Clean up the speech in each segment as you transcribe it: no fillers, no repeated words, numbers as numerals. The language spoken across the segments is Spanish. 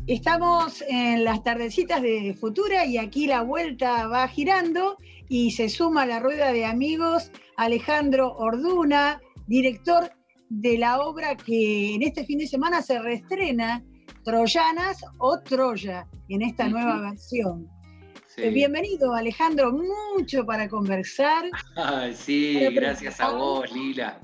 Estamos en las tardecitas de Futura y aquí la vuelta va girando y se suma a la rueda de amigos Alejandro Orduna, director de la obra que en este fin de semana se reestrena, Troyanas o Troya, en esta nueva versión. Sí. Bienvenido, Alejandro, mucho para conversar. Sí, gracias a vos, Lila.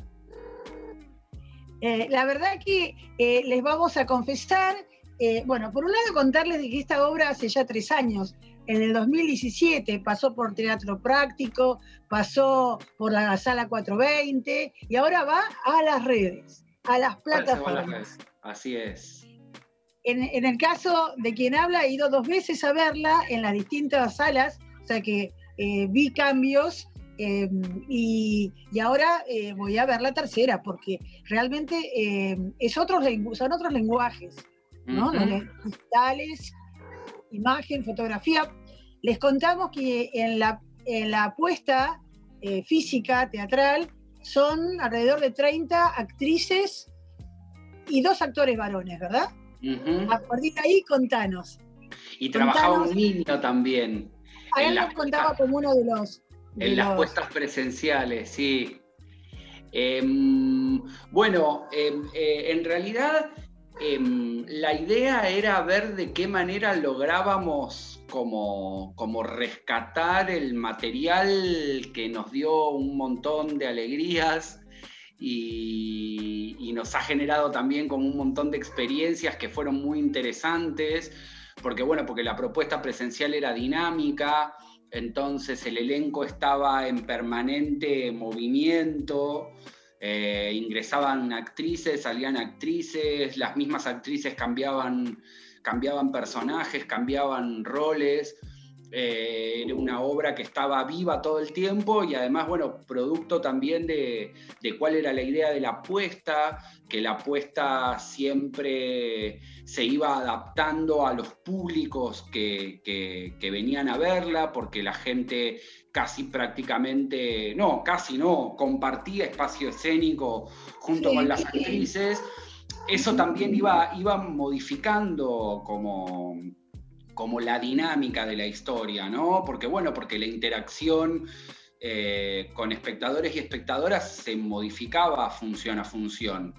La verdad que les vamos a confesar, bueno, por un lado contarles de que esta obra hace ya 3 años, en el 2017 pasó por Teatro Práctico, pasó por la Sala 420 y ahora va a las redes, a las plataformas. Así es. En el caso de quien habla, he ido 2 veces a verla en las distintas salas, o sea que vi cambios y ahora voy a ver la tercera, porque realmente son otros lenguajes, ¿no? Los digitales, imagen, fotografía. Les contamos que en la apuesta física, teatral, son alrededor de 30 actrices y 2 actores varones, ¿verdad? A partir de ahí, contanos. Y trabajaba un niño también. A él nos contaba como uno de los... En las puestas presenciales, sí. Bueno, en realidad la idea era ver de qué manera lográbamos como rescatar el material que nos dio un montón de alegrías y nos ha generado también como un montón de experiencias que fueron muy interesantes, porque la propuesta presencial era dinámica, entonces el elenco estaba en permanente movimiento, ingresaban actrices, salían actrices, las mismas actrices cambiaban personajes, cambiaban roles. Era una obra que estaba viva todo el tiempo y además, producto también de cuál era la idea de la apuesta, que la apuesta siempre se iba adaptando a los públicos que venían a verla, porque la gente compartía espacio escénico junto con las actrices. Eso también iba modificando como la dinámica de la historia, ¿no? Porque la interacción con espectadores y espectadoras se modificaba función a función.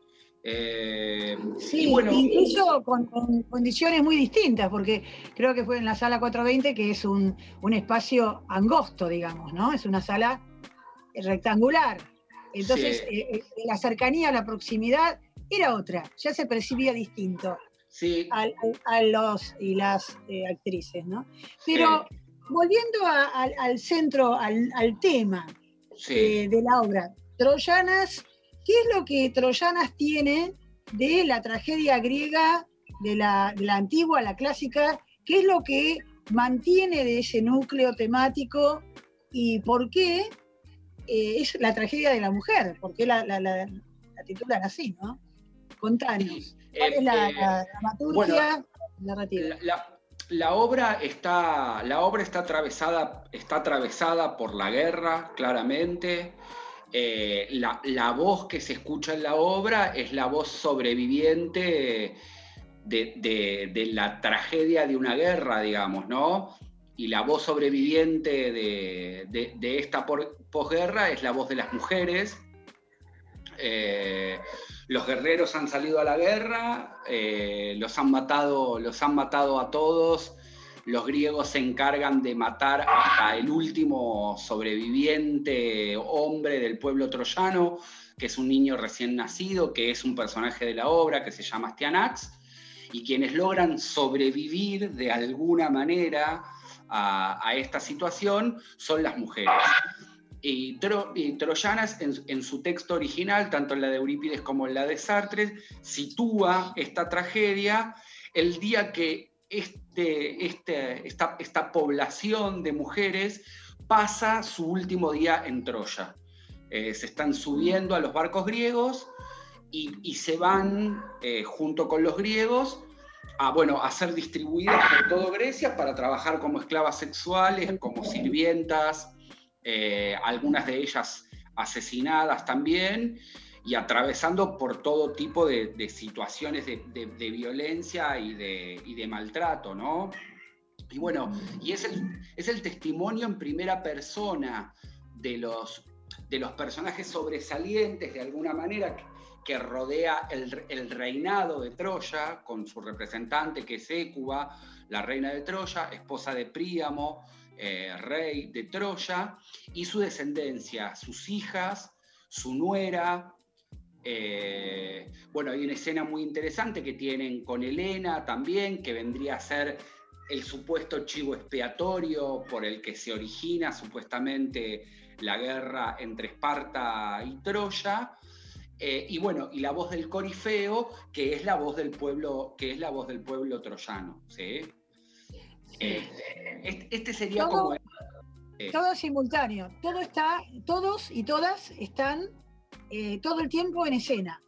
Incluso con condiciones muy distintas, porque creo que fue en la Sala 420, que es un espacio angosto, digamos, ¿no? Es una sala rectangular. Entonces, la cercanía, la proximidad era otra, ya se percibía distinto. Sí. A los y las actrices, ¿no? Pero volviendo al centro, al tema de la obra, Troyanas, ¿qué es lo que Troyanas tiene de la tragedia griega, de la antigua, la clásica? ¿Qué es lo que mantiene de ese núcleo temático y por qué es la tragedia de la mujer? ¿Por qué la titulan así, no? Contanos. ¿Cuál es la dramaturgia narrativa? La obra está atravesada por la guerra, claramente. La voz que se escucha en la obra es la voz sobreviviente de la tragedia de una guerra, digamos, ¿no? Y la voz sobreviviente de esta posguerra es la voz de las mujeres. Los guerreros han salido a la guerra, los han matado a todos. Los griegos se encargan de matar hasta el último sobreviviente hombre del pueblo troyano, que es un niño recién nacido, que es un personaje de la obra, que se llama Astyanax, y quienes logran sobrevivir de alguna manera a esta situación son las mujeres. Y Troyanas, en su texto original, tanto en la de Eurípides como en la de Sartre, sitúa esta tragedia el día que esta población de mujeres pasa su último día en Troya. Se están subiendo a los barcos griegos y se van junto con los griegos a ser distribuidas por toda Grecia para trabajar como esclavas sexuales, como sirvientas, algunas de ellas asesinadas también, y atravesando por todo tipo de situaciones de violencia y de maltrato, ¿no? Y bueno, y es el testimonio en primera persona de los personajes sobresalientes, de alguna manera, que rodea el reinado de Troya, con su representante, que es Hécuba, la reina de Troya, esposa de Príamo, rey de Troya, y su descendencia, sus hijas, su nuera. Bueno, hay una escena muy interesante que tienen con Helena también, que vendría a ser el supuesto chivo expiatorio por el que se origina supuestamente la guerra entre Esparta y Troya. Y bueno, y la voz del corifeo, que es la voz del pueblo troyano, ¿sí? Este sería todo, como... todo simultáneo, todos y todas están todo el tiempo en escena.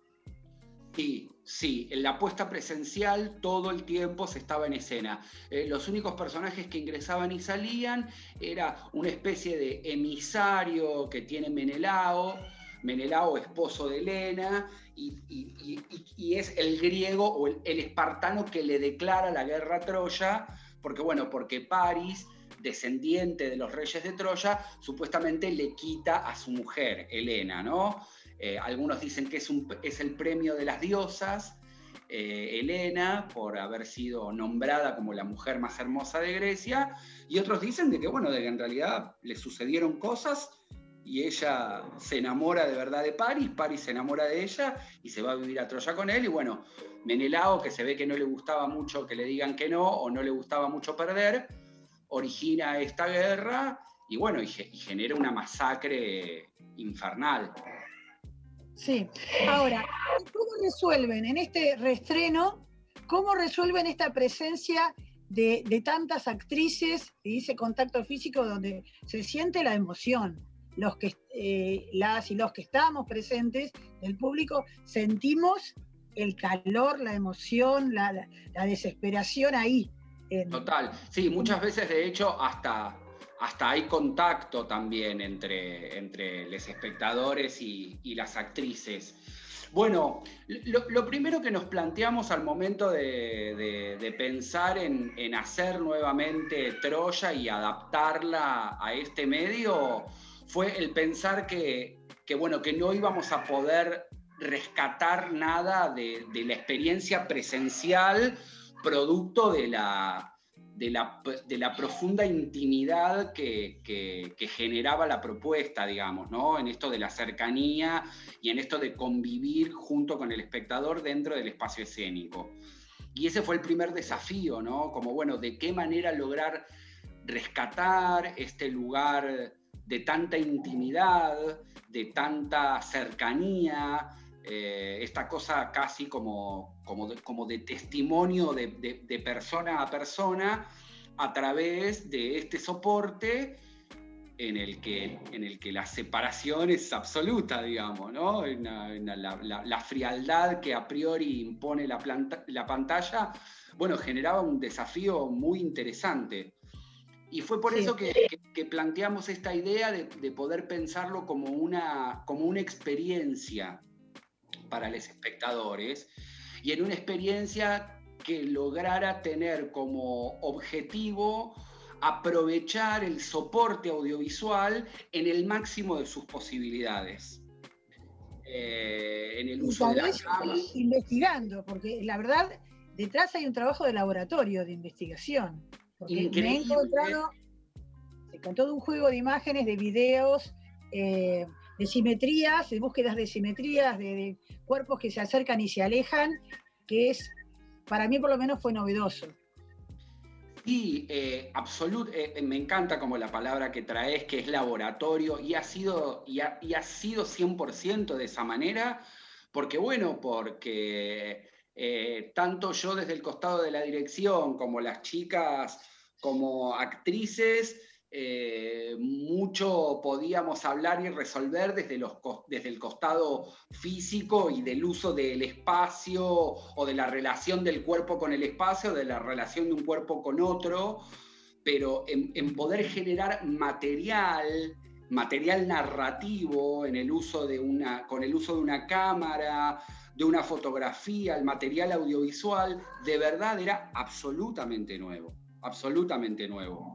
Sí, en la puesta presencial todo el tiempo se estaba en escena. Los únicos personajes que ingresaban y salían era una especie de emisario que tiene Menelao, esposo de Helena, y es el griego o el espartano que le declara la guerra a Troya, porque Paris, descendiente de los reyes de Troya, supuestamente le quita a su mujer, Helena, ¿no? Algunos dicen que es el premio de las diosas, Helena, por haber sido nombrada como la mujer más hermosa de Grecia, y otros dicen de que en realidad le sucedieron cosas y ella se enamora de verdad de Paris se enamora de ella y se va a vivir a Troya con él, y bueno, Menelao, que se ve que no le gustaba mucho que le digan que no, o no le gustaba mucho perder, origina esta guerra y genera una masacre infernal. Sí. Ahora, ¿cómo resuelven en este reestreno, cómo resuelven esta presencia de tantas actrices y ese contacto físico donde se siente la emoción? Los que, las y los que estamos presentes, el público, sentimos el calor, la emoción, la desesperación ahí. Total, sí, muchas veces de hecho hasta hay contacto también entre los espectadores y las actrices. Bueno, lo primero que nos planteamos al momento de pensar en hacer nuevamente Troya y adaptarla a este medio fue el pensar que no íbamos a poder rescatar nada de la experiencia presencial producto de la profunda intimidad que generaba la propuesta, digamos, ¿no? En esto de la cercanía y en esto de convivir junto con el espectador dentro del espacio escénico. Y ese fue el primer desafío, ¿no? Como, ¿de qué manera lograr rescatar este lugar de tanta intimidad, de tanta cercanía, esta cosa casi como de testimonio de persona a persona, a través de este soporte en el que la separación es absoluta, digamos, ¿no? La frialdad que a priori impone la pantalla, generaba un desafío muy interesante. Y fue por eso que planteamos esta idea de poder pensarlo como una experiencia para los espectadores, y en una experiencia que lograra tener como objetivo aprovechar el soporte audiovisual en el máximo de sus posibilidades. En el uso de las cámaras. Investigando, porque la verdad, detrás hay un trabajo de laboratorio, de investigación. Porque me he encontrado con todo un juego de imágenes, de videos, de simetrías, de búsquedas de simetrías, de cuerpos que se acercan y se alejan, que es, para mí por lo menos fue novedoso. Sí, me encanta como la palabra que traes, que es laboratorio, y ha sido 100% de esa manera, porque tanto yo desde el costado de la dirección, como las chicas, como actrices, mucho podíamos hablar y resolver desde el costado físico y del uso del espacio, o de la relación del cuerpo con el espacio, de la relación de un cuerpo con otro, pero en poder generar material material narrativo en el uso con el uso de una cámara, de una fotografía, el material audiovisual, de verdad era absolutamente nuevo, absolutamente nuevo.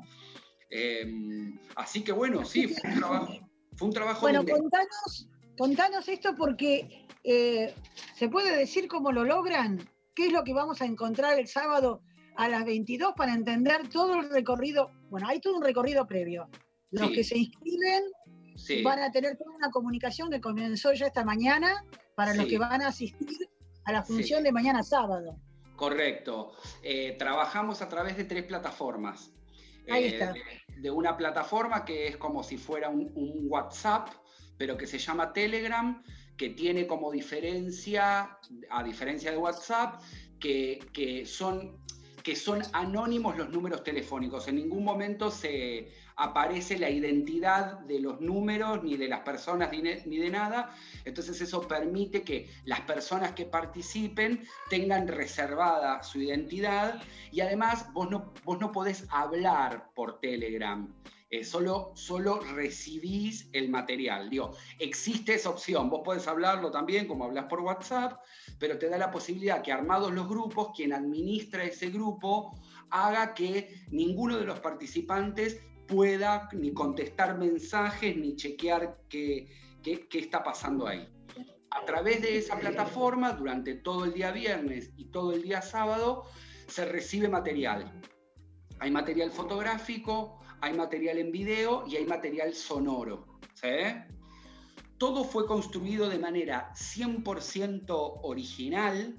Así que bueno, sí, fue un trabajo bueno, de... contanos esto porque ¿se puede decir cómo lo logran? ¿Qué es lo que vamos a encontrar el sábado a las 22 para entender todo el recorrido? Bueno, hay todo un recorrido previo. Los que se inscriben van a tener toda una comunicación que comenzó ya esta mañana para los que van a asistir a la función de mañana sábado. Correcto. Trabajamos a través de 3 plataformas. Ahí está. De una plataforma que es como si fuera un WhatsApp, pero que se llama Telegram, que tiene como diferencia, a diferencia de WhatsApp, que son anónimos los números telefónicos. En ningún momento se aparece la identidad de los números, ni de las personas, ni de nada. Entonces eso permite que las personas que participen tengan reservada su identidad, y además vos no podés hablar por Telegram. Solo recibís el material. Digo, existe esa opción, vos podés hablarlo también como hablas por WhatsApp, pero te da la posibilidad que, armados los grupos, quien administra ese grupo haga que ninguno de los participantes pueda ni contestar mensajes ni chequear qué está pasando ahí. A través de esa plataforma, durante todo el día viernes y todo el día sábado, se recibe material. Hay material fotográfico, hay material en video y hay material sonoro. ¿Sí? Todo fue construido de manera 100% original.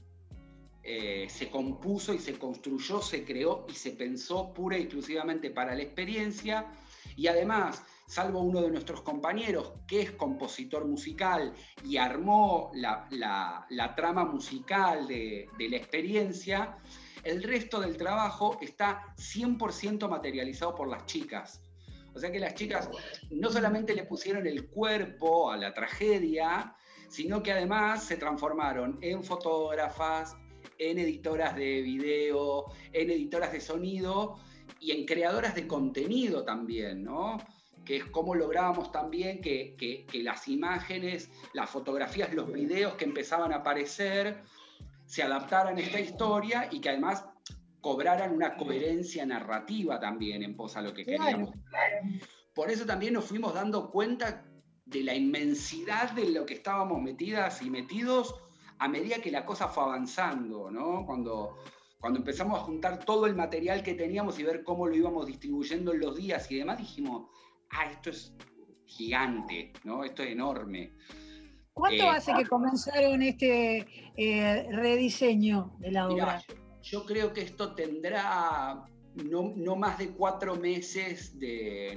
Se compuso y se construyó, se creó y se pensó pura y exclusivamente para la experiencia. Y además, salvo uno de nuestros compañeros que es compositor musical y armó la trama musical de la experiencia, el resto del trabajo está 100% materializado por las chicas. O sea que las chicas no solamente le pusieron el cuerpo a la tragedia, sino que además se transformaron en fotógrafas, en editoras de video, en editoras de sonido y en creadoras de contenido también, ¿no? Que es cómo lográbamos también que las imágenes, las fotografías, los videos que empezaban a aparecer se adaptaran a esta historia y que además cobraran una coherencia narrativa también en pos a lo que queríamos. Por eso también nos fuimos dando cuenta de la inmensidad de lo que estábamos metidas y metidos a medida que la cosa fue avanzando, ¿no? Cuando empezamos a juntar todo el material que teníamos y ver cómo lo íbamos distribuyendo en los días y demás, dijimos, esto es gigante, ¿no? Esto es enorme. ¿Cuánto hace que comenzaron este rediseño de la obra? Yo creo que esto tendrá no más de 4 meses de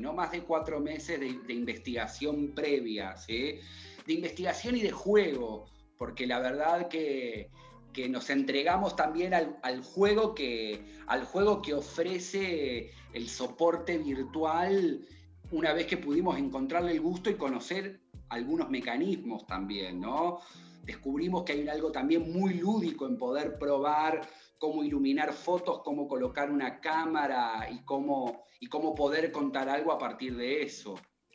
investigación previa, ¿sí? De investigación y de juego, porque la verdad que nos entregamos también al juego que ofrece el soporte virtual, una vez que pudimos encontrarle el gusto y conocer algunos mecanismos también, ¿no? Descubrimos que hay algo también muy lúdico en poder probar cómo iluminar fotos, cómo colocar una cámara y cómo poder contar algo a partir de eso.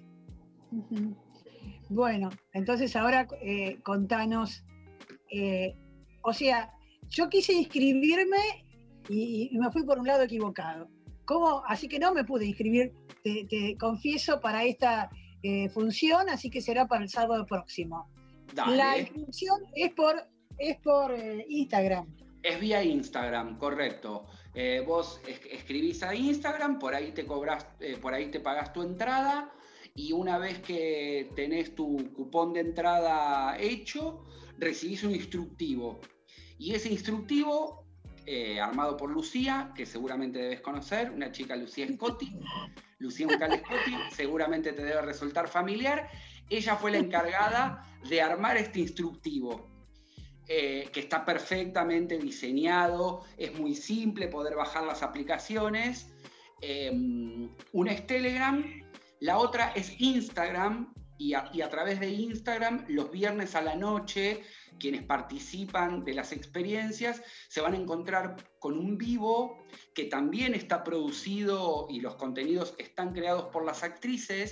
Bueno, entonces ahora contanos, o sea, yo quise inscribirme y me fui por un lado equivocado. ¿Cómo? Así que no me pude inscribir, te confieso, para esta función, así que será para el sábado próximo. Dale. La inscripción es por Instagram. Es vía Instagram, correcto. Vos escribís a Instagram, por ahí te pagás tu entrada, y una vez que tenés tu cupón de entrada hecho, recibís un instructivo. Y ese instructivo, armado por Lucía, que seguramente debes conocer, una chica, Lucía Scotti, Lucía Uncal Scotti, seguramente te debe resultar familiar. Ella fue la encargada de armar este instructivo, que está perfectamente diseñado, es muy simple poder bajar las aplicaciones. Una es Telegram, la otra es Instagram, y a través de Instagram, los viernes a la noche, quienes participan de las experiencias se van a encontrar con un vivo que también está producido y los contenidos están creados por las actrices,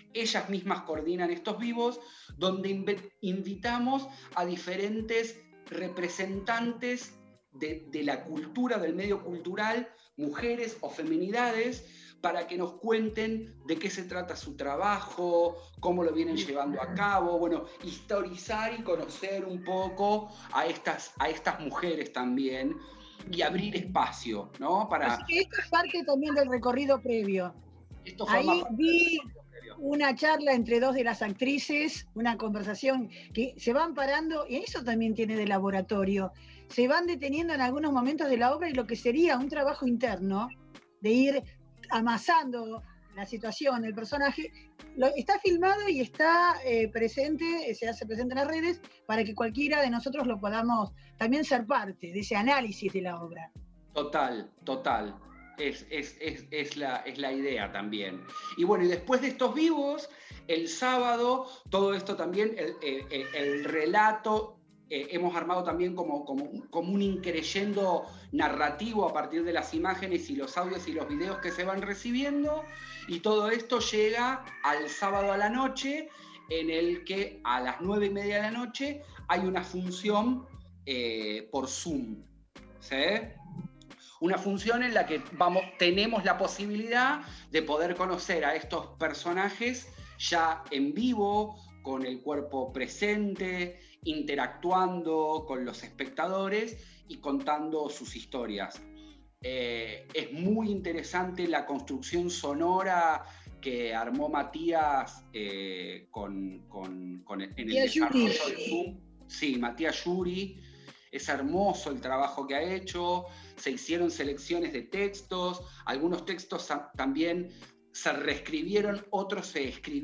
ellas mismas coordinan estos vivos, donde invitamos a diferentes representantes de la cultura, del medio cultural, mujeres o feminidades, para que nos cuenten de qué se trata su trabajo, cómo lo vienen llevando a cabo, bueno, historizar y conocer un poco a estas mujeres también, y abrir espacio, ¿no? Así que esto es parte también del recorrido previo. Ahí vi una charla entre dos de las actrices, una conversación que se van parando, y eso también tiene de laboratorio, se van deteniendo en algunos momentos de la obra y lo que sería un trabajo interno de ir amasando la situación, el personaje, está filmado y está presente, se hace presente en las redes para que cualquiera de nosotros lo podamos también ser parte de ese análisis de la obra. Total, total. Es la idea también. Y bueno, y después de estos vivos, el sábado, todo esto también, el relato, hemos armado también como un increyendo narrativo a partir de las imágenes y los audios y los videos que se van recibiendo, y todo esto llega al sábado a la noche, en el que a las 9:30 de la noche hay una función por Zoom, ¿sí? Una función en la que tenemos la posibilidad de poder conocer a estos personajes ya en vivo, con el cuerpo presente, interactuando con los espectadores y contando sus historias. Es muy interesante la construcción sonora que armó Matías en el desarrollo del Zoom. Sí, Matías Yuri. Es hermoso el trabajo que ha hecho, se hicieron selecciones de textos, algunos textos también se reescribieron, otros se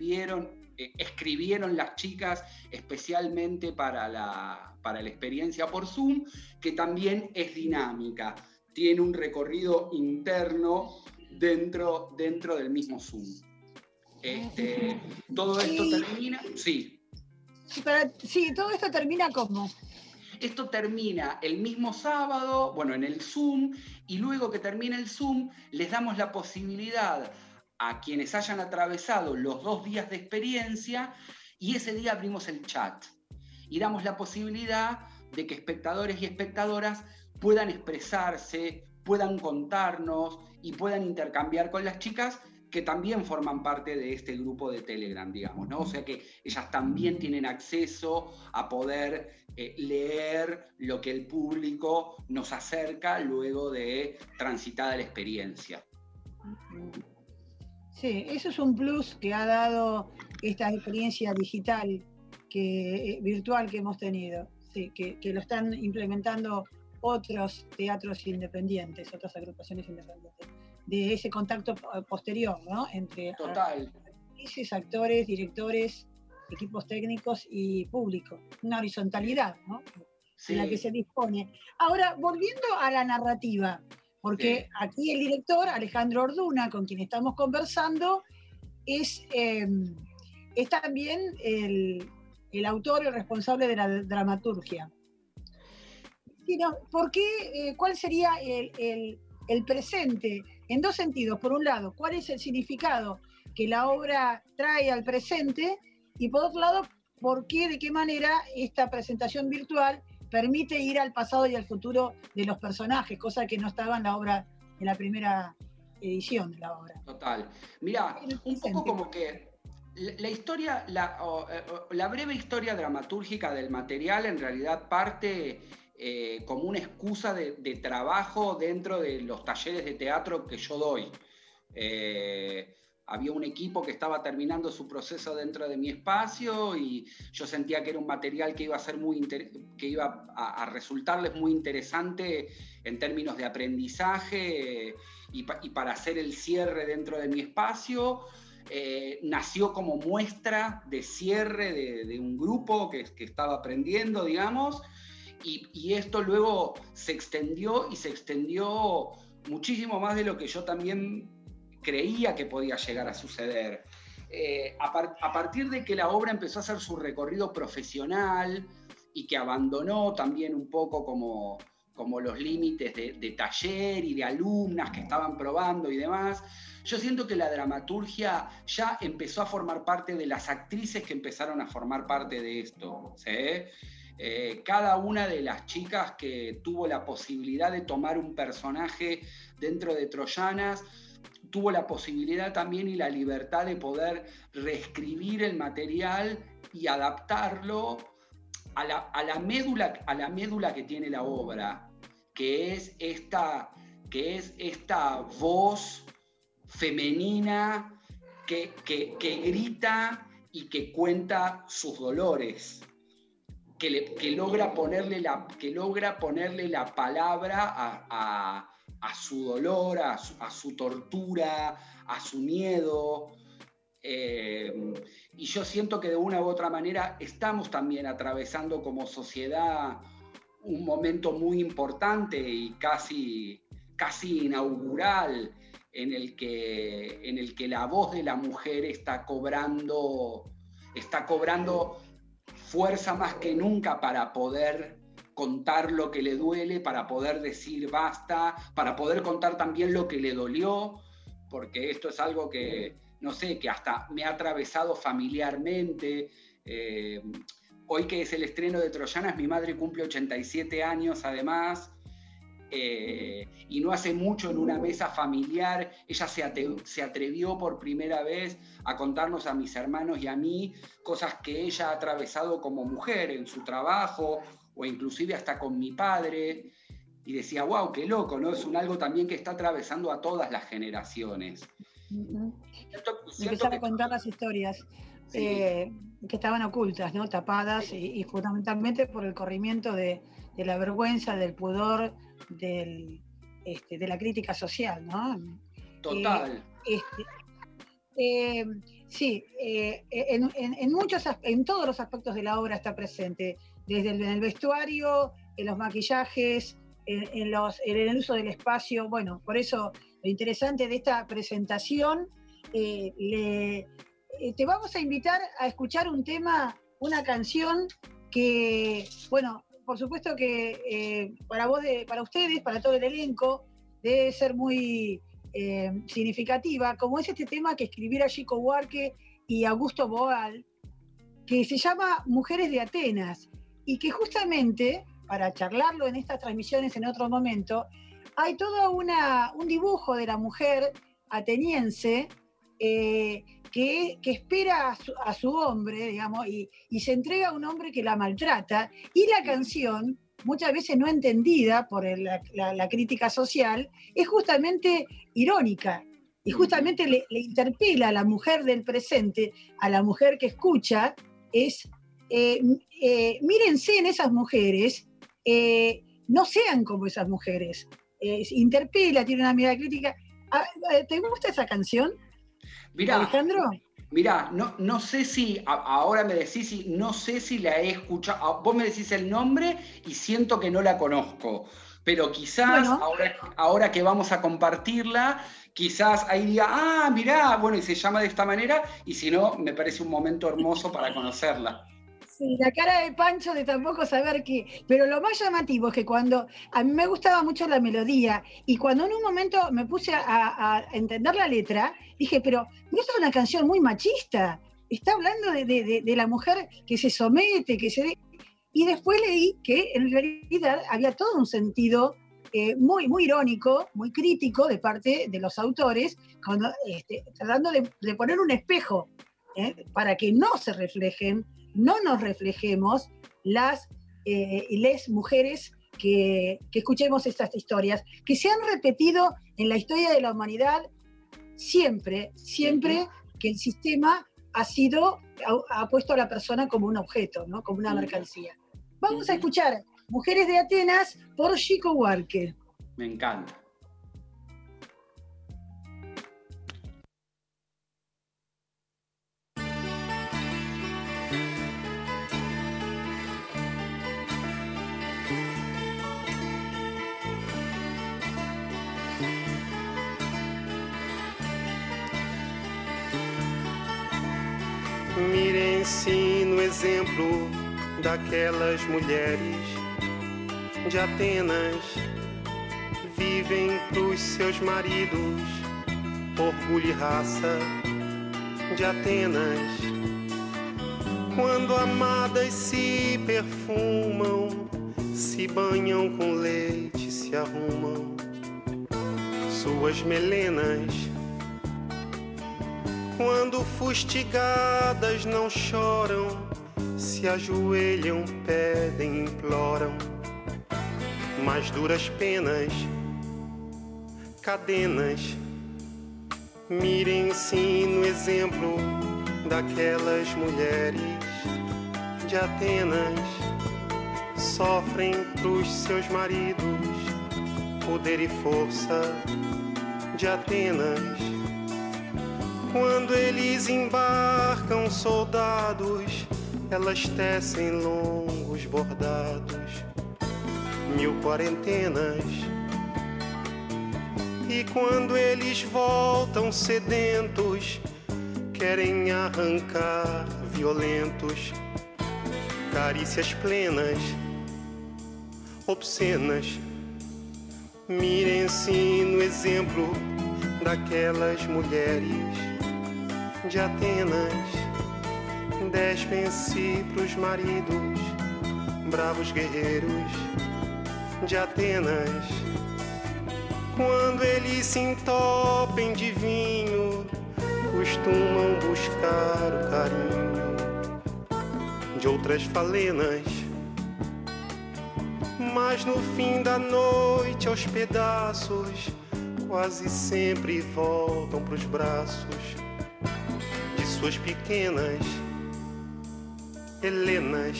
escribieron las chicas especialmente para la experiencia por Zoom, que también es dinámica, tiene un recorrido interno dentro del mismo Zoom. Todo esto termina... Sí. Sí, todo esto termina como... Esto termina el mismo sábado, bueno, en el Zoom, y luego que termina el Zoom, les damos la posibilidad a quienes hayan atravesado los 2 días de experiencia, y ese día abrimos el chat. Y damos la posibilidad de que espectadores y espectadoras puedan expresarse, puedan contarnos y puedan intercambiar con las chicas que también forman parte de este grupo de Telegram, digamos, ¿no? O sea que ellas también tienen acceso a poder leer lo que el público nos acerca luego de transitada la experiencia. Sí, eso es un plus que ha dado esta experiencia digital, virtual que hemos tenido, sí, que lo están implementando otros teatros independientes, otras agrupaciones independientes, de ese contacto posterior, ¿no? Entre actrices, actores, directores, equipos técnicos y público. Una horizontalidad, ¿no? Sí. En la que se dispone. Ahora, volviendo a la narrativa, porque aquí el director, Alejandro Orduna, con quien estamos conversando, es también el autor y el responsable de la dramaturgia. ¿Por qué? ¿Cuál sería el presente? En 2 sentidos. Por un lado, ¿cuál es el significado que la obra trae al presente? Y por otro lado, ¿por qué, de qué manera esta presentación virtual permite ir al pasado y al futuro de los personajes, cosa que no estaba en la obra, en la primera edición de la obra? Total. Mirá, un poco como que la historia, la breve historia dramatúrgica del material en realidad parte como una excusa de trabajo dentro de los talleres de teatro que yo doy. Había un equipo que estaba terminando su proceso dentro de mi espacio y yo sentía que era un material que iba a ser que iba a resultarles muy interesante en términos de aprendizaje y para hacer el cierre dentro de mi espacio. Nació como muestra de cierre de un grupo que estaba aprendiendo, digamos, y esto luego se extendió muchísimo más de lo que yo también creía que podía llegar a suceder. A partir de que la obra empezó a hacer su recorrido profesional y que abandonó también un poco como como los límites de taller y de alumnas que estaban probando y demás. Yo siento que la dramaturgia ya empezó a formar parte de las actrices que empezaron a formar parte de esto, ¿sí? Cada una de las chicas que tuvo la posibilidad de tomar un personaje dentro de Troyanas, tuvo la posibilidad también y la libertad de poder reescribir el material y adaptarlo a la médula que tiene la obra, que es esta voz femenina que grita y que cuenta sus dolores, que logra ponerle la palabra a su dolor, a su tortura, a su miedo. Y yo siento que de una u otra manera estamos también atravesando como sociedad un momento muy importante y casi inaugural en el que la voz de la mujer está cobrando fuerza más que nunca para poder contar lo que le duele, para poder decir basta, para poder contar también lo que le dolió, porque esto es algo que, no sé, que hasta me ha atravesado familiarmente. Hoy que es el estreno de Troyanas, mi madre cumple 87 años además, y no hace mucho en una mesa familiar ella se atrevió por primera vez a contarnos a mis hermanos y a mí cosas que ella ha atravesado como mujer en su trabajo o inclusive hasta con mi padre, y decía, wow, qué loco, ¿no? Es algo también que está atravesando a todas las generaciones. Empezar a contar las historias que estaban ocultas, ¿no? Tapadas, y fundamentalmente por el corrimiento de la vergüenza, del pudor, de la crítica social, ¿no? Total. En todos los aspectos de la obra está presente, desde en el vestuario, en los maquillajes, en el uso del espacio. Bueno, por eso lo interesante de esta presentación, te vamos a invitar a escuchar un tema, una canción que, bueno, por supuesto que para ustedes, para todo el elenco, debe ser muy significativa, como es este tema que escribiera Chico Buarque y Augusto Boal, que se llama Mujeres de Atenas, y que justamente, para charlarlo en estas transmisiones en otro momento, hay todo un dibujo de la mujer ateniense que espera a su hombre, digamos, y se entrega a un hombre que la maltrata, y la canción, muchas veces no entendida por la crítica social, es justamente irónica, y justamente le interpela a la mujer del presente, a la mujer que escucha, mírense en esas mujeres, no sean como esas mujeres. Interpela, tiene una mirada crítica. ¿Te gusta esa canción, Alejandro? Mirá, no sé si, ahora me decís, no sé si la he escuchado, vos me decís el nombre y siento que no la conozco, pero quizás ahora que vamos a compartirla, quizás ahí diga, mirá, bueno, y se llama de esta manera, y si no, me parece un momento hermoso para conocerla. Sí, la cara de Pancho de tampoco saber qué. Pero lo más llamativo es que cuando a mí me gustaba mucho la melodía, y cuando en un momento me puse a entender la letra, dije, pero esta es una canción muy machista. Está hablando de la mujer que se somete, y después leí que en realidad había todo un sentido muy, muy irónico, muy crítico de parte de los autores, tratando de poner un espejo para que no se reflejen, no nos reflejemos las mujeres que escuchemos estas historias, que se han repetido en la historia de la humanidad siempre que el sistema ha puesto a la persona como un objeto, ¿no? Como una mercancía. Vamos a escuchar Mujeres de Atenas por Chico Buarque. Me encanta. Mirem-se no exemplo daquelas mulheres, de Atenas vivem pros seus maridos, orgulho e raça de Atenas. Quando amadas se perfumam, se banham com leite, se arrumam suas melenas. Quando fustigadas não choram, se ajoelham, pedem, imploram mais duras penas, cadenas. Mirem-se no exemplo daquelas mulheres de Atenas, sofrem pros seus maridos, poder e força de Atenas. Quando eles embarcam soldados, elas tecem longos bordados, 1000 quarentenas. E quando eles voltam sedentos, querem arrancar violentos, carícias plenas, obscenas. Mirem-se no exemplo daquelas mulheres de Atenas, despem-se pros maridos, bravos guerreiros de Atenas. Quando eles se entopem de vinho, costumam buscar o carinho de outras falenas. Mas no fim da noite, aos pedaços, quase sempre voltam pros braços de suas pequenas Helenas.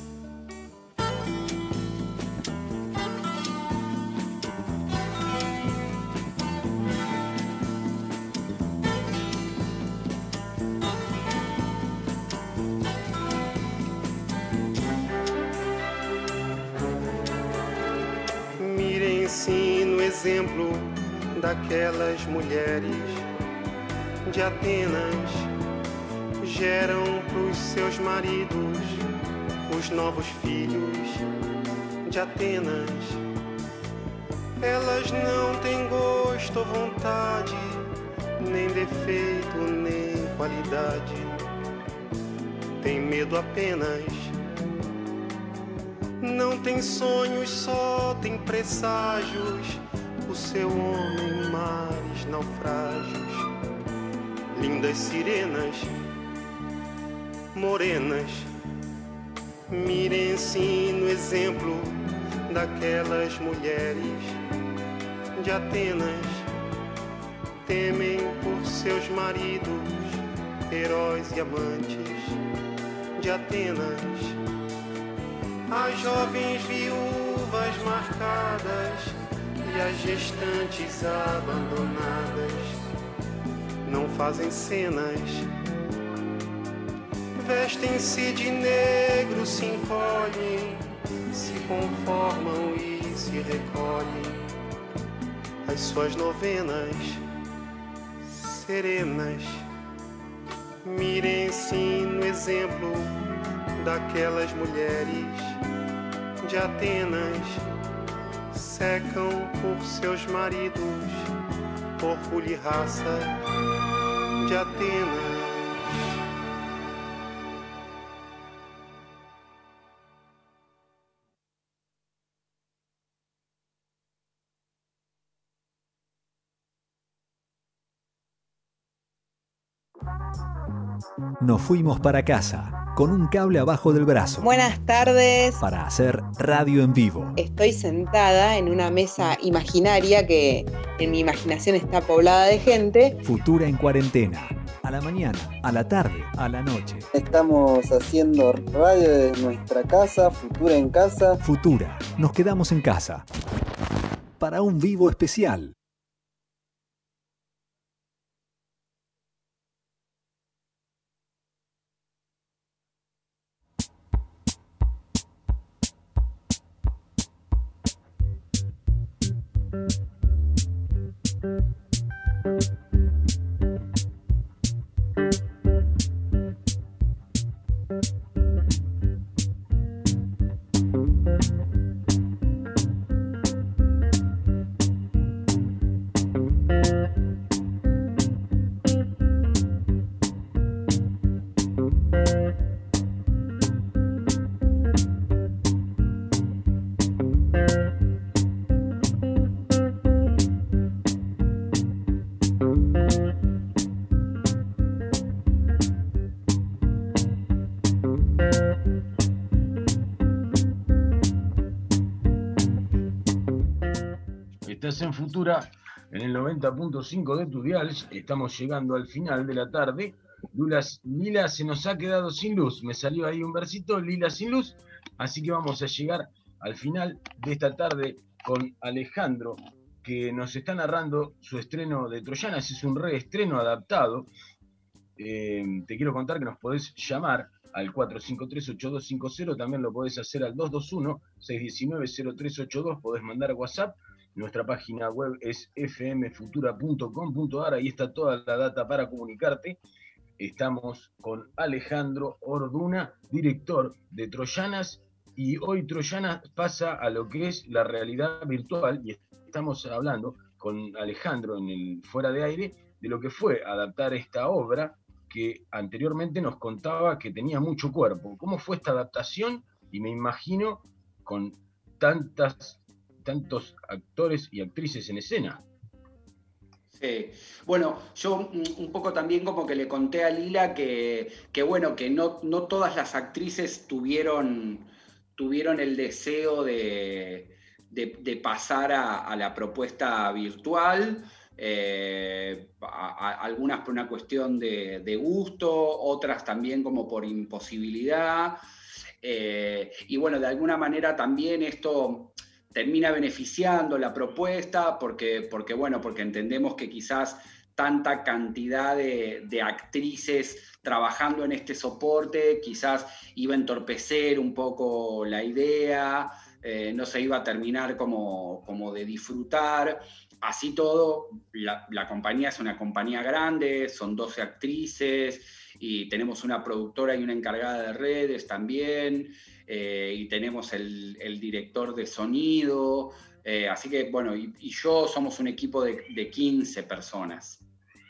Mirem-se no exemplo daquelas mulheres de Atenas, geram pros seus maridos os novos filhos de Atenas. Elas não têm gosto ou vontade, nem defeito, nem qualidade. Tem medo apenas. Não tem sonhos, só tem presságios. O seu homem, mares, naufrágios. Lindas sirenas, morenas. Mirem-se no exemplo daquelas mulheres de Atenas, temem por seus maridos, heróis e amantes de Atenas. As jovens viúvas marcadas e as gestantes abandonadas não fazem cenas. Vestem-se de negro, se encolhem, se conformam e se recolhem às suas novenas serenas. Mirem-se no exemplo daquelas mulheres de Atenas, secam por seus maridos, orgulho e raça de Atenas. Nos fuimos para casa, con un cable abajo del brazo. Buenas tardes. Para hacer radio en vivo. Estoy sentada en una mesa imaginaria que en mi imaginación está poblada de gente. Futura en cuarentena. A la mañana, a la tarde, a la noche. Estamos haciendo radio desde nuestra casa, Futura en casa. Futura, nos quedamos en casa. Para un vivo especial. Estás en Futura, en el 90.5 de tu dial. Estamos llegando al final de la tarde. Lila se nos ha quedado sin luz. Me salió ahí un versito, Lila sin luz. Así que vamos a llegar al final de esta tarde con Alejandro, que nos está narrando su estreno de Troyanas. Es un reestreno adaptado. Te quiero contar que nos podés llamar al 453-8250, también lo podés hacer al 221-619-0382, podés mandar WhatsApp. Nuestra página web es fmfutura.com.ar, ahí está toda la data para comunicarte. Estamos con Alejandro Orduna, director de Troyanas, y hoy Troyanas pasa a lo que es la realidad virtual, y estamos hablando con Alejandro en el Fuera de Aire de lo que fue adaptar esta obra que anteriormente nos contaba que tenía mucho cuerpo. ¿Cómo fue esta adaptación? Y me imagino con tantos actores y actrices en escena. Sí. Bueno, yo un poco también como que le conté a Lila que bueno, que no todas las actrices tuvieron el deseo de pasar a la propuesta virtual. Algunas por una cuestión de gusto, otras también como por imposibilidad. Y bueno, de alguna manera también esto termina beneficiando la propuesta porque entendemos que quizás tanta cantidad de actrices trabajando en este soporte quizás iba a entorpecer un poco la idea, no se iba a terminar como de disfrutar. Así todo, la compañía es una compañía grande, son 12 actrices y tenemos una productora y una encargada de redes también, y tenemos el director de sonido, así que bueno, y yo somos un equipo de 15 personas.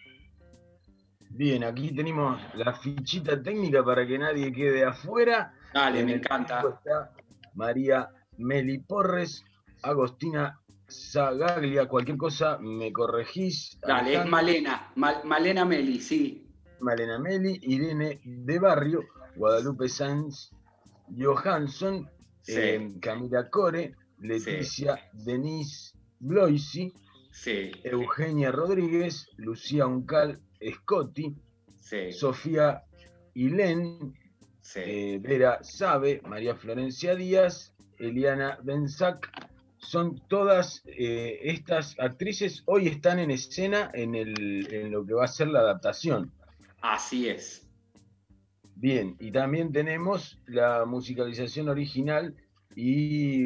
Bien, aquí tenemos la fichita técnica para que nadie quede afuera. Dale, me encanta. Está María Meli Porres, Agostina Zagaglia, cualquier cosa me corregís. Dale, Alejandro. Es Malena Meli, sí. Malena Meli, Irene de Barrio, Guadalupe Sanz Johansson, sí. Camila Core, Leticia sí. Denise Bloisi, sí. Eugenia Rodríguez, Lucía Uncal Scotti, sí. Sofía Ilén, sí. Vera Sabe, María Florencia Díaz, Eliana Benzac. Son todas estas actrices, hoy están en escena en lo que va a ser la adaptación. Así es. Bien, y también tenemos la musicalización original y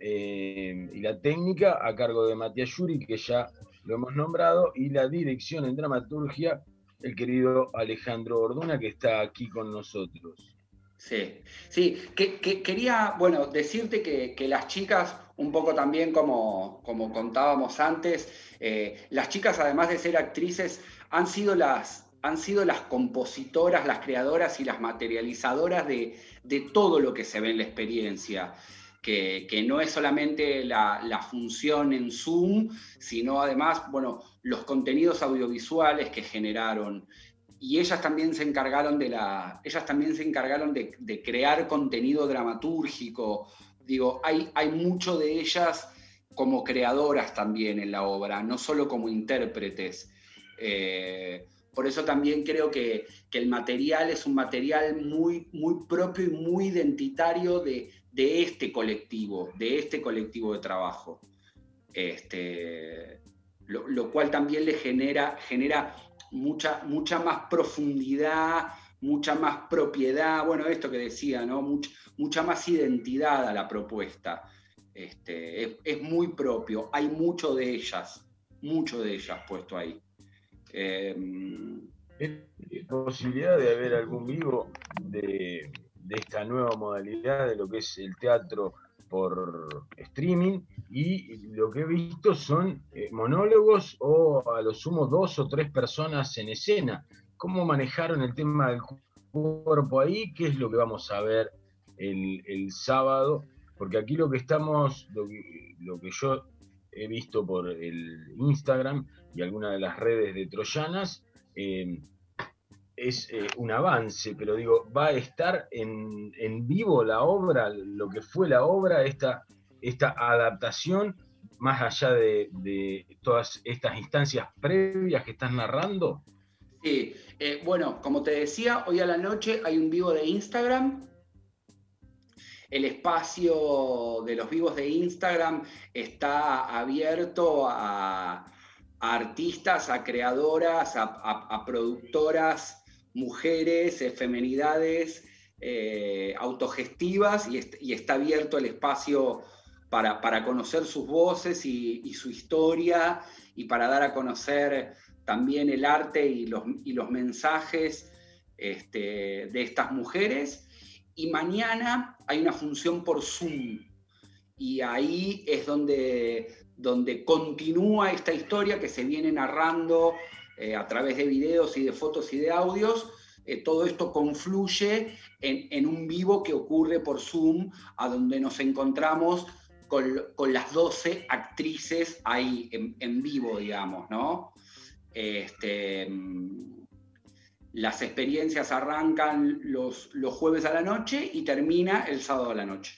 la técnica a cargo de Matías Yuri, que ya lo hemos nombrado, y la dirección en dramaturgia, el querido Alejandro Orduna, que está aquí con nosotros. Sí, quería, bueno, decirte que las chicas, un poco también como contábamos antes, las chicas, además de ser actrices, han sido las compositoras, las creadoras y las materializadoras de todo lo que se ve en la experiencia, que no es solamente la función en Zoom, sino además, bueno, los contenidos audiovisuales que generaron. Y ellas también se encargaron de crear contenido dramatúrgico. Digo, hay mucho de ellas como creadoras también en la obra, no solo como intérpretes. Por eso también creo que el material es un material muy, muy propio y muy identitario de este colectivo de trabajo. Lo cual también le genera mucha más profundidad, mucha más propiedad, bueno, esto que decía, ¿no? Mucha más identidad a la propuesta. Es muy propio, hay mucho de ellas puesto ahí. Posibilidad de haber algún vivo de esta nueva modalidad de lo que es el teatro por streaming, y lo que he visto son monólogos o a lo sumo 2 o 3 personas en escena. ¿Cómo manejaron el tema del cuerpo ahí? ¿Qué es lo que vamos a ver el sábado? Porque aquí lo que yo he visto por el Instagram y algunas de las redes de Troyanas, es un avance, pero digo, va a estar en vivo la obra, lo que fue la obra, esta adaptación más allá de todas estas instancias previas que estás narrando? Sí, bueno, como te decía, hoy a la noche hay un vivo de Instagram. El espacio de los vivos de Instagram está abierto a artistas, a creadoras, a productoras, mujeres, femenidades, autogestivas, y está abierto el espacio para conocer sus voces y su historia, y para dar a conocer también el arte y los mensajes de estas mujeres. Y mañana hay una función por Zoom, y ahí es donde continúa esta historia que se viene narrando a través de videos y de fotos y de audios. Todo esto confluye en un vivo que ocurre por Zoom, a donde nos encontramos con las 12 actrices ahí en vivo, digamos, ¿no? Las experiencias arrancan los jueves a la noche y termina el sábado a la noche.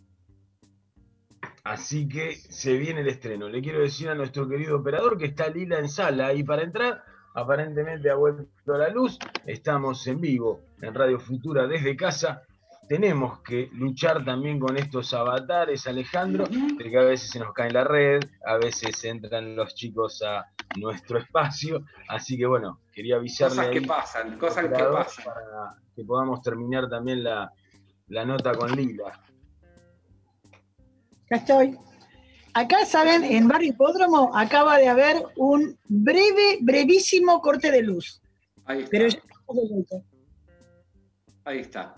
Así que se viene el estreno. Le quiero decir a nuestro querido operador que está Lila en sala, y para entrar, aparentemente ha vuelto la luz. Estamos en vivo en Radio Futura desde casa. Tenemos que luchar también con estos avatares, Alejandro, de que a veces se nos cae la red, a veces entran los chicos a nuestro espacio, así que bueno, quería avisarle cosas que pasan para que podamos terminar también la nota con Lila. Acá estoy. Acá, saben, en Barrio Hipódromo acaba de haber un brevísimo corte de luz. Ahí está. Pero ya estamos de vuelta. Ahí está.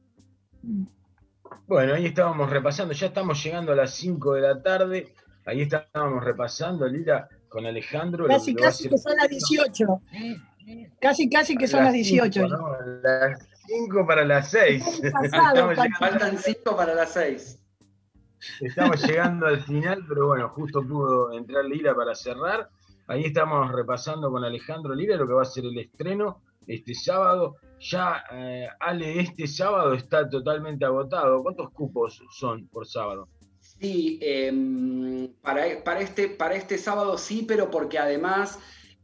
Bueno, ahí estábamos repasando, ya estamos llegando a las 5 de la tarde, ahí estábamos repasando, Lila, con Alejandro. Casi que son las 18. Casi que son las 18. 5, ¿no? Las 5 para las 6. Faltan 5 para las 6. Estamos llegando al final, pero bueno, justo pudo entrar Lila para cerrar. Ahí estamos repasando con Alejandro Lila lo que va a ser el estreno este sábado. Ya, Ale, este sábado está totalmente agotado. ¿Cuántos cupos son por sábado? Sí, para este sábado sí, pero porque además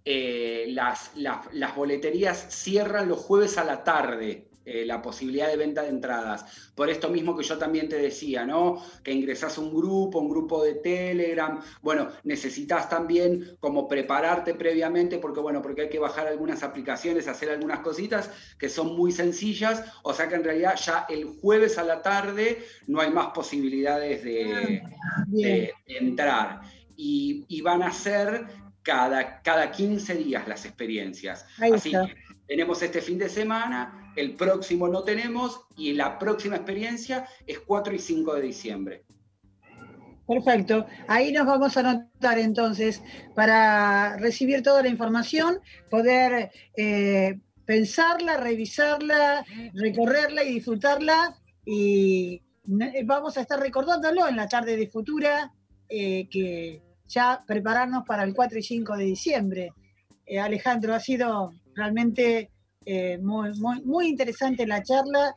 las boleterías cierran los jueves a la tarde. La posibilidad de venta de entradas. Por esto mismo que yo también te decía, ¿no? Que ingresás a un grupo de Telegram. Bueno, necesitas también como prepararte previamente, porque hay que bajar algunas aplicaciones, hacer algunas cositas que son muy sencillas. O sea que en realidad ya el jueves a la tarde no hay más posibilidades de entrar. Y van a ser cada 15 días las experiencias. Así que tenemos este fin de semana. El próximo no tenemos, y la próxima experiencia es 4 y 5 de diciembre. Perfecto. Ahí nos vamos a anotar entonces para recibir toda la información, poder pensarla, revisarla, recorrerla y disfrutarla. Y vamos a estar recordándolo en la tarde de Futura, que ya prepararnos para el 4 y 5 de diciembre. Alejandro, ha sido realmente muy interesante la charla,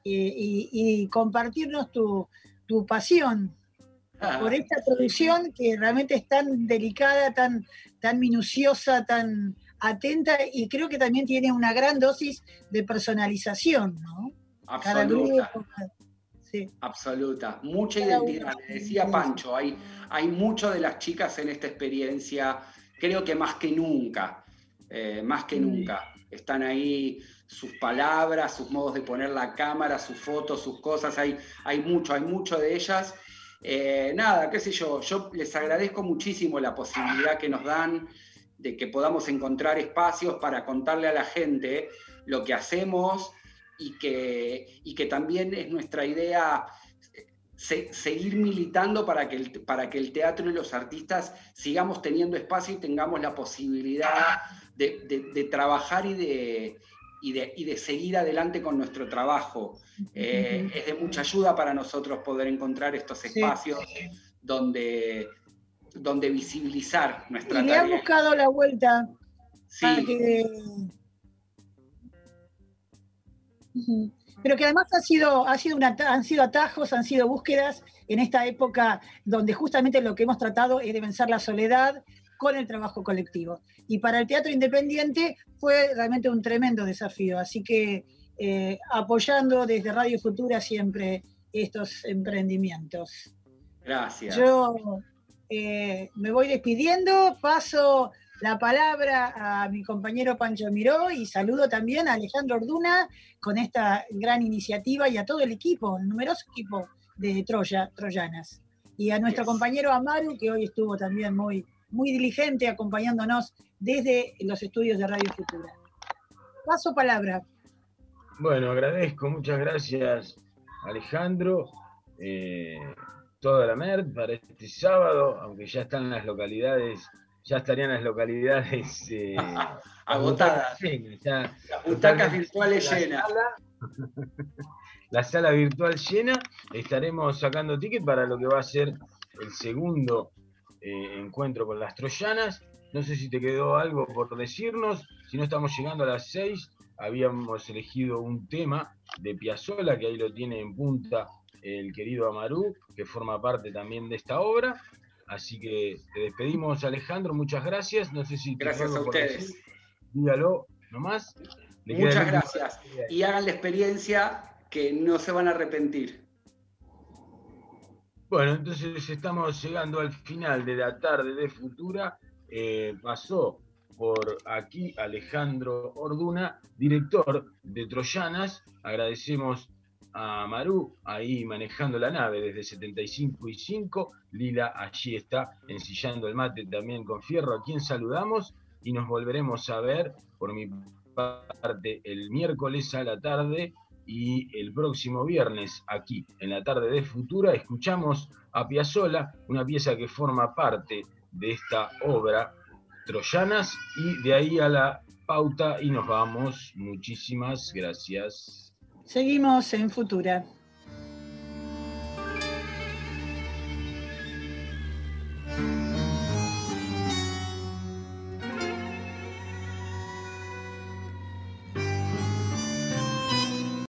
y compartirnos tu pasión por esta producción que realmente es tan delicada, tan minuciosa, tan atenta, y creo que también tiene una gran dosis de personalización, ¿no? Absoluta. Sí. Absoluta. Mucha identidad. Le decía Pancho, hay mucho de las chicas en esta experiencia, creo que más que nunca. Nunca. Están ahí sus palabras, sus modos de poner la cámara, sus fotos, sus cosas, hay mucho de ellas. Nada, qué sé yo les agradezco muchísimo la posibilidad que nos dan de que podamos encontrar espacios para contarle a la gente lo que hacemos, y que también es nuestra idea seguir militando para que el teatro y los artistas sigamos teniendo espacio y tengamos la posibilidad de trabajar y de seguir adelante con nuestro trabajo. Es de mucha ayuda para nosotros poder encontrar estos espacios donde visibilizar nuestra tarea. Y le ha buscado la vuelta. Sí. pero que además han sido atajos, han sido búsquedas en esta época donde justamente lo que hemos tratado es de vencer la soledad con el trabajo colectivo. Y para el teatro independiente fue realmente un tremendo desafío, así que apoyando desde Radio Futura siempre estos emprendimientos. Gracias. Yo me voy despidiendo, paso la palabra a mi compañero Pancho Miró y saludo también a Alejandro Orduna con esta gran iniciativa y a todo el equipo, el numeroso equipo de Troyanas. Y a nuestro compañero Amaru, que hoy estuvo también muy diligente acompañándonos desde los estudios de Radio Futura. Paso palabra. Bueno, agradezco, muchas gracias Alejandro. Toda la MERD para este sábado, aunque ya estarían las localidades agotadas. Las butacas virtuales llenas. La sala virtual llena. Estaremos sacando ticket para lo que va a ser el segundo encuentro con las troyanas. No sé si te quedó algo por decirnos. Si no, estamos llegando a las 6. Habíamos elegido un tema de Piazzolla, que ahí lo tiene en punta el querido Amaru, que forma parte también de esta obra. Así que te despedimos, Alejandro, muchas gracias. No sé si gracias a ustedes. Decir, dígalo nomás. Muchas gracias. Y hagan la experiencia que no se van a arrepentir. Bueno, entonces estamos llegando al final de la tarde de Futura. Pasó por aquí Alejandro Orduna, director de Troyanas. Agradecemos a Maru, ahí manejando la nave desde 75+5. Lila allí está ensillando el mate también con Fierro, a quien saludamos, y nos volveremos a ver por mi parte el miércoles a la tarde y el próximo viernes aquí en la tarde de Futura. Escuchamos a Piazzolla, una pieza que forma parte de esta obra Troyanas, y de ahí a la pauta y nos vamos. Muchísimas gracias. Seguimos en Futura.